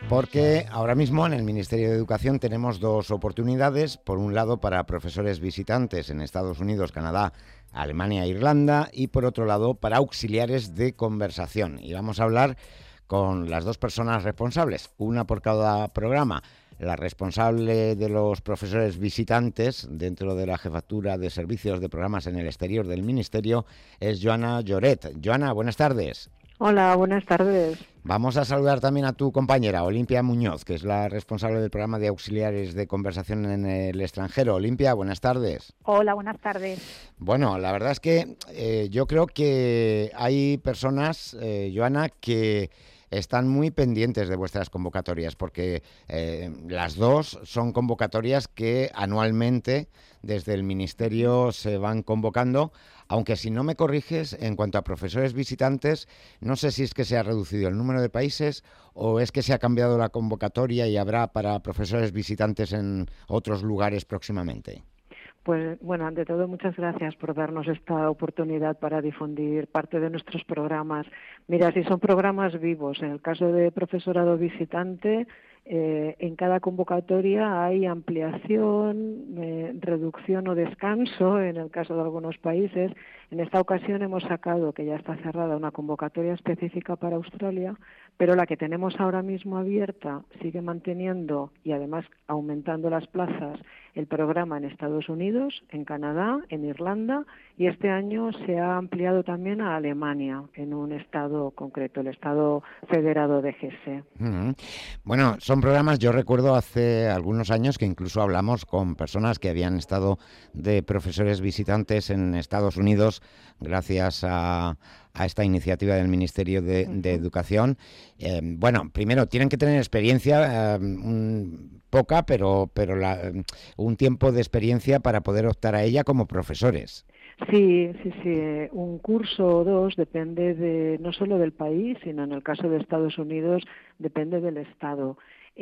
Porque ahora mismo en el Ministerio de Educación tenemos dos oportunidades. Por un lado, para profesores visitantes en Estados Unidos, Canadá, Alemania e Irlanda, y por otro lado, para auxiliares de conversación. Y vamos a hablar con las dos personas responsables, una por cada programa. La responsable de los profesores visitantes dentro de la Jefatura de Servicios de Programas en el Exterior del Ministerio es Joana Lloret. Joana, buenas tardes. Hola, buenas tardes. Vamos a saludar también a tu compañera, Olimpia Muñoz, que es la responsable del programa de auxiliares de conversación en el extranjero. Olimpia, buenas tardes. Hola, buenas tardes. Bueno, la verdad es que yo creo que hay personas, Joana, que están muy pendientes de vuestras convocatorias, porque las dos son convocatorias que anualmente desde el Ministerio se van convocando, aunque si no me corriges, en cuanto a profesores visitantes, no sé si es que se ha reducido el número de países o es que se ha cambiado la convocatoria y habrá para profesores visitantes en otros lugares próximamente. Pues bueno, ante todo, muchas gracias por darnos esta oportunidad para difundir parte de nuestros programas. Mira, si son programas vivos, en el caso de profesorado visitante, en cada convocatoria hay ampliación, reducción o descanso, en el caso de algunos países. En esta ocasión hemos sacado, que ya está cerrada, una convocatoria específica para Australia, pero la que tenemos ahora mismo abierta sigue manteniendo y además aumentando las plazas el programa en Estados Unidos, en Canadá, en Irlanda, y este año se ha ampliado también a Alemania, en un estado concreto, el estado federado de Hesse. Bueno, son programas, yo recuerdo hace algunos años que incluso hablamos con personas que habían estado de profesores visitantes en Estados Unidos gracias a esta iniciativa del Ministerio de Educación. Bueno, primero, tienen que tener experiencia, poca, pero un tiempo de experiencia para poder optar a ella como profesores. Sí. Un curso o dos depende no solo del país, sino en el caso de Estados Unidos depende del estado.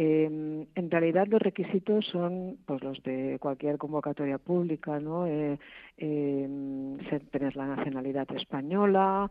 En realidad los requisitos son pues los de cualquier convocatoria pública, ¿no? Tener la nacionalidad española,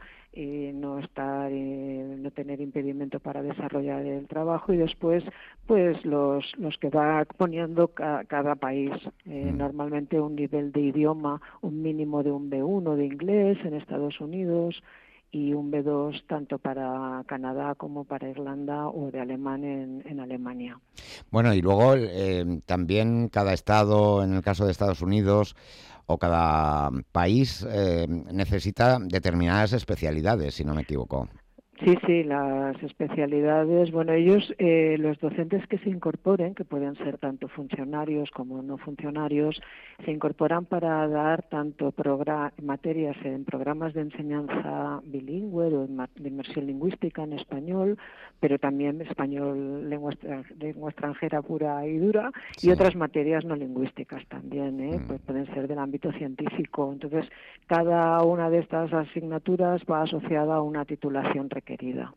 no tener impedimento para desarrollar el trabajo y después pues los que va poniendo cada país. Normalmente un nivel de idioma, un mínimo de un B1 de inglés en Estados Unidos, y un B2 tanto para Canadá como para Irlanda o de alemán en Alemania. Bueno, y luego también cada estado, en el caso de Estados Unidos, o cada país necesita determinadas especialidades, si no me equivoco. Sí, las especialidades, bueno, ellos, los docentes que se incorporen, que pueden ser tanto funcionarios como no funcionarios, se incorporan para dar tanto materias en programas de enseñanza bilingüe o de inmersión lingüística en español, pero también español, lengua extranjera pura y dura, sí. Y otras materias no lingüísticas también, pues pueden ser del ámbito científico. Entonces, cada una de estas asignaturas va asociada a una titulación requerida.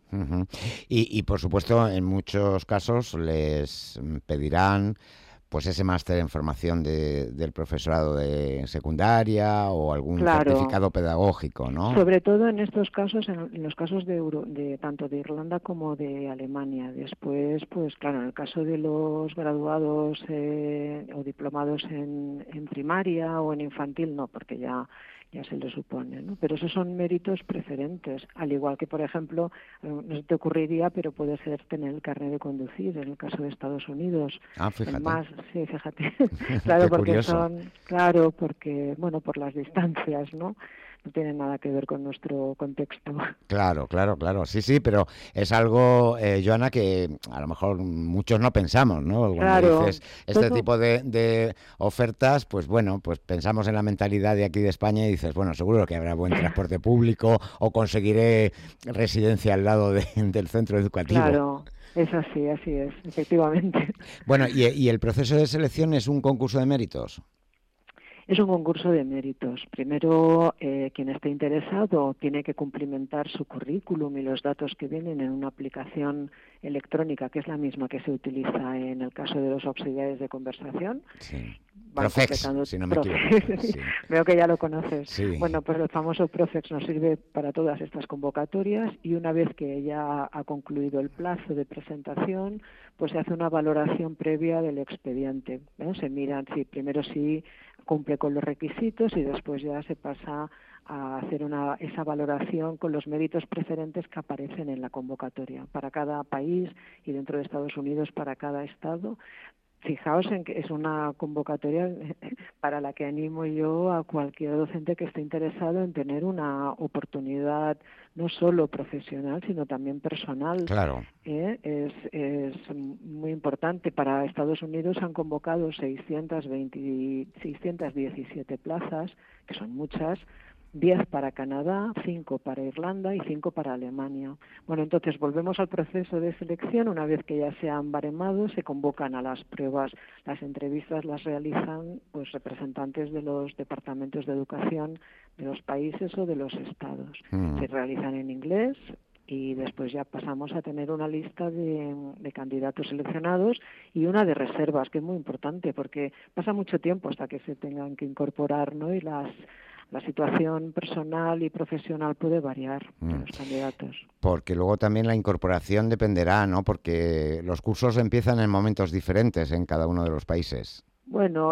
Y por supuesto, en muchos casos les pedirán pues ese máster en formación del profesorado de secundaria o algún certificado pedagógico, ¿no? Sobre todo en estos casos, en los casos de tanto de Irlanda como de Alemania. Después, pues claro, en el caso de los graduados o diplomados en primaria o en infantil, no, porque ya se lo supone, ¿no? Pero esos son méritos preferentes, al igual que, por ejemplo, no se te ocurriría, pero puede ser tener el carnet de conducir en el caso de Estados Unidos. Fíjate. Sí, fíjate. Claro, porque curioso. porque, bueno, por las distancias, ¿no? No tiene nada que ver con nuestro contexto. Claro. Sí, pero es algo, Joana, que a lo mejor muchos no pensamos, ¿no? Cuando dices este tipo de ofertas, pues bueno, pues pensamos en la mentalidad de aquí de España y dices, bueno, seguro que habrá buen transporte público o conseguiré residencia al lado del centro educativo. Claro. Es así es, efectivamente. Bueno, ¿y el proceso de selección es un concurso de méritos? Es un concurso de méritos. Primero, quien esté interesado tiene que cumplimentar su currículum y los datos que vienen en una aplicación electrónica, que es la misma que se utiliza en el caso de los auxiliares de conversación. Sí. Profex, si no me equivoco. Sí. Veo que ya lo conoces. Sí. Bueno, pues el famoso Profex nos sirve para todas estas convocatorias y una vez que ya ha concluido el plazo de presentación, pues se hace una valoración previa del expediente, ¿no? Se miran primero si cumple con los requisitos y después ya se pasa a hacer esa valoración con los méritos preferentes que aparecen en la convocatoria para cada país y dentro de Estados Unidos para cada estado. Fijaos en que es una convocatoria para la que animo yo a cualquier docente que esté interesado en tener una oportunidad no solo profesional, sino también personal. Claro. Es muy importante. Para Estados Unidos han convocado 617 plazas, que son muchas, 10 para Canadá, 5 para Irlanda y 5 para Alemania. Bueno, entonces volvemos al proceso de selección. Una vez que ya se han baremado, se convocan a las pruebas. Las entrevistas las realizan pues representantes de los departamentos de educación de los países o de los estados. Se realizan en inglés y después ya pasamos a tener una lista de candidatos seleccionados y una de reservas, que es muy importante porque pasa mucho tiempo hasta que se tengan que incorporar, ¿no? Y la situación personal y profesional puede variar de los candidatos. Porque luego también la incorporación dependerá, ¿no? Porque los cursos empiezan en momentos diferentes en cada uno de los países. Bueno,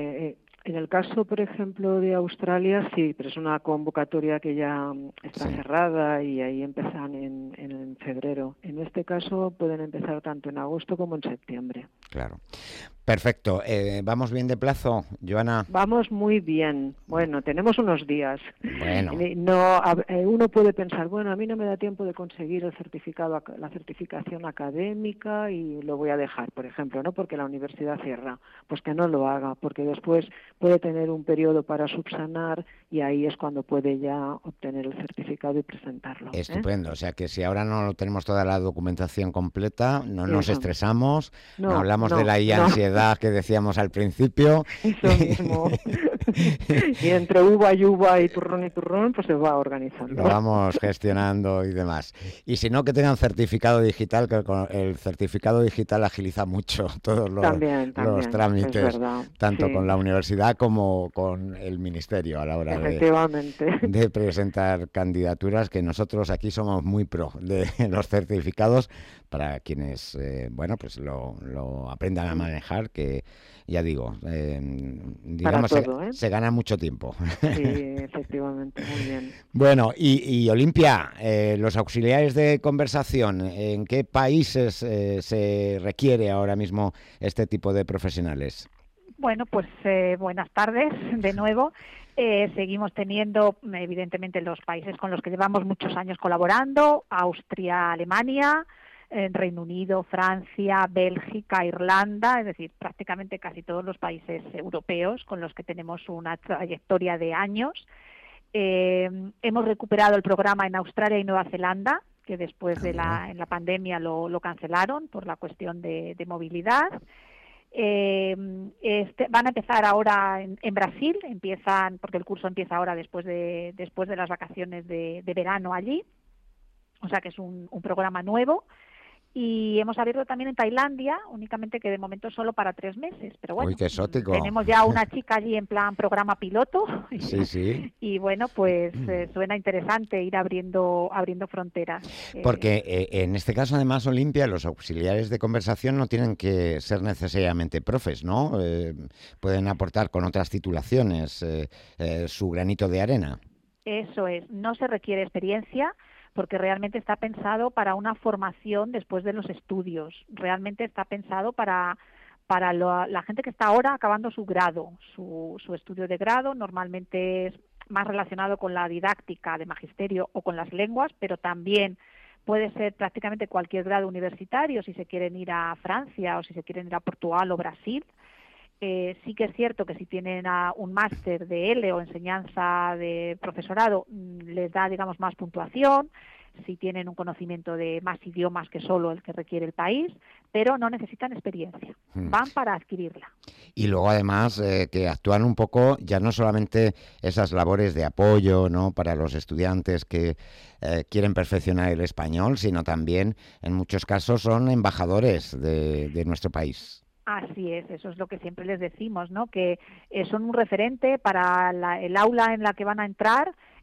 en el caso, por ejemplo, de Australia, sí, pero es una convocatoria que ya está cerrada y ahí empiezan en febrero. En este caso pueden empezar tanto en agosto como en septiembre. Claro. Perfecto. ¿Vamos bien de plazo, Joana? Vamos muy bien. Bueno, tenemos unos días. Bueno. Uno puede pensar, bueno, a mí no me da tiempo de conseguir el certificado, la certificación académica y lo voy a dejar, por ejemplo, ¿no? Porque la universidad cierra. Pues que no lo haga, porque después puede tener un periodo para subsanar y ahí es cuando puede ya obtener el certificado y presentarlo. Estupendo. O sea que si ahora no tenemos toda la documentación completa, no nos estresamos, no hablamos de la ansiedad que decíamos al principio. Eso mismo. Y entre uva y uva y turrón, pues se va organizando. Lo vamos gestionando y demás. Y si no, que tengan certificado digital, que el certificado digital agiliza mucho todos los trámites, tanto con la universidad como con el ministerio a la hora de presentar candidaturas, que nosotros aquí somos muy pro de los certificados para quienes, pues lo aprendan a manejar, que ya digo, digamos, se gana mucho tiempo. Sí, efectivamente, muy bien. Bueno, y Olimpia, los auxiliares de conversación, ¿en qué países se requiere ahora mismo este tipo de profesionales? Bueno, pues buenas tardes de nuevo. Seguimos teniendo, evidentemente, los países con los que llevamos muchos años colaborando: Austria, Alemania, Reino Unido, Francia, Bélgica, Irlanda, es decir, prácticamente casi todos los países europeos con los que tenemos una trayectoria de años. Hemos recuperado el programa en Australia y Nueva Zelanda, que después en la pandemia lo cancelaron por la cuestión de movilidad. Van a empezar ahora en Brasil, porque el curso empieza ahora después de las vacaciones de verano allí, o sea que es un programa nuevo. Y hemos abierto también en Tailandia, únicamente que de momento solo para 3 meses. Pero bueno, uy, qué exótico. Tenemos ya una chica allí en plan programa piloto. Sí. Y bueno, pues suena interesante ir abriendo fronteras. Porque en este caso, además, Olimpia, los auxiliares de conversación no tienen que ser necesariamente profes, ¿no? Pueden aportar con otras titulaciones su granito de arena. Eso es, no se requiere experiencia, porque realmente está pensado para una formación después de los estudios. Realmente está pensado para la gente que está ahora acabando su grado, su estudio de grado. Normalmente es más relacionado con la didáctica de magisterio o con las lenguas, pero también puede ser prácticamente cualquier grado universitario, si se quieren ir a Francia o si se quieren ir a Portugal o Brasil. Sí que es cierto que si tienen un máster de L o enseñanza de profesorado, les da, digamos, más puntuación, si tienen un conocimiento de más idiomas que solo el que requiere el país, pero no necesitan experiencia, van para adquirirla. Y luego además que actúan un poco, ya no solamente esas labores de apoyo, ¿no?, para los estudiantes que quieren perfeccionar el español, sino también en muchos casos son embajadores de nuestro país. Así es, eso es lo que siempre les decimos, ¿no? Que son un referente para el aula en la que van a entrar.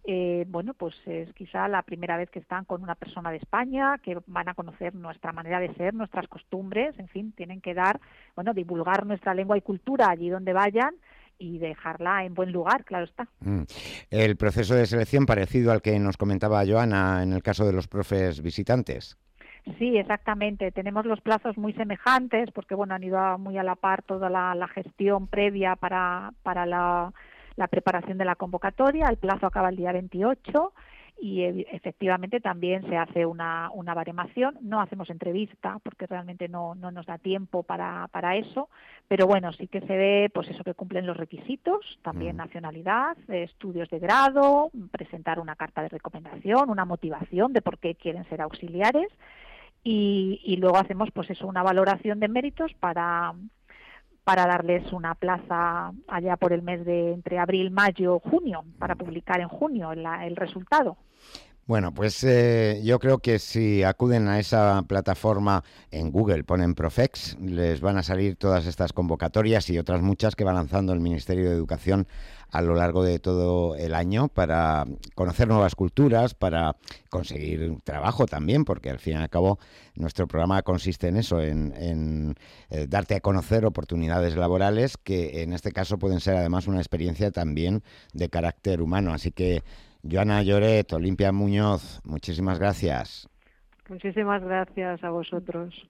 bueno, pues es quizá la primera vez que están con una persona de España, que van a conocer nuestra manera de ser, nuestras costumbres, en fin, tienen que dar, bueno, divulgar nuestra lengua y cultura allí donde vayan y dejarla en buen lugar, claro está. El proceso de selección parecido al que nos comentaba Joana en el caso de los profes visitantes. Sí, exactamente. Tenemos los plazos muy semejantes porque, bueno, han ido muy a la par toda la gestión previa para la preparación de la convocatoria. El plazo acaba el día 28 y efectivamente también se hace una baremación. No hacemos entrevista porque realmente no nos da tiempo para eso, pero bueno, sí que se ve pues eso, que cumplen los requisitos, también nacionalidad, estudios de grado, presentar una carta de recomendación, una motivación de por qué quieren ser auxiliares y luego hacemos pues eso, una valoración de méritos para darles una plaza allá por el mes de entre abril, mayo, junio, para publicar en junio el resultado. Bueno, pues yo creo que si acuden a esa plataforma en Google, ponen Profex, les van a salir todas estas convocatorias y otras muchas que va lanzando el Ministerio de Educación a lo largo de todo el año para conocer nuevas culturas, para conseguir trabajo también, porque al fin y al cabo nuestro programa consiste en eso, en darte a conocer oportunidades laborales que en este caso pueden ser además una experiencia también de carácter humano. Así que Joana Lloret, Olimpia Muñoz, muchísimas gracias. Muchísimas gracias a vosotros.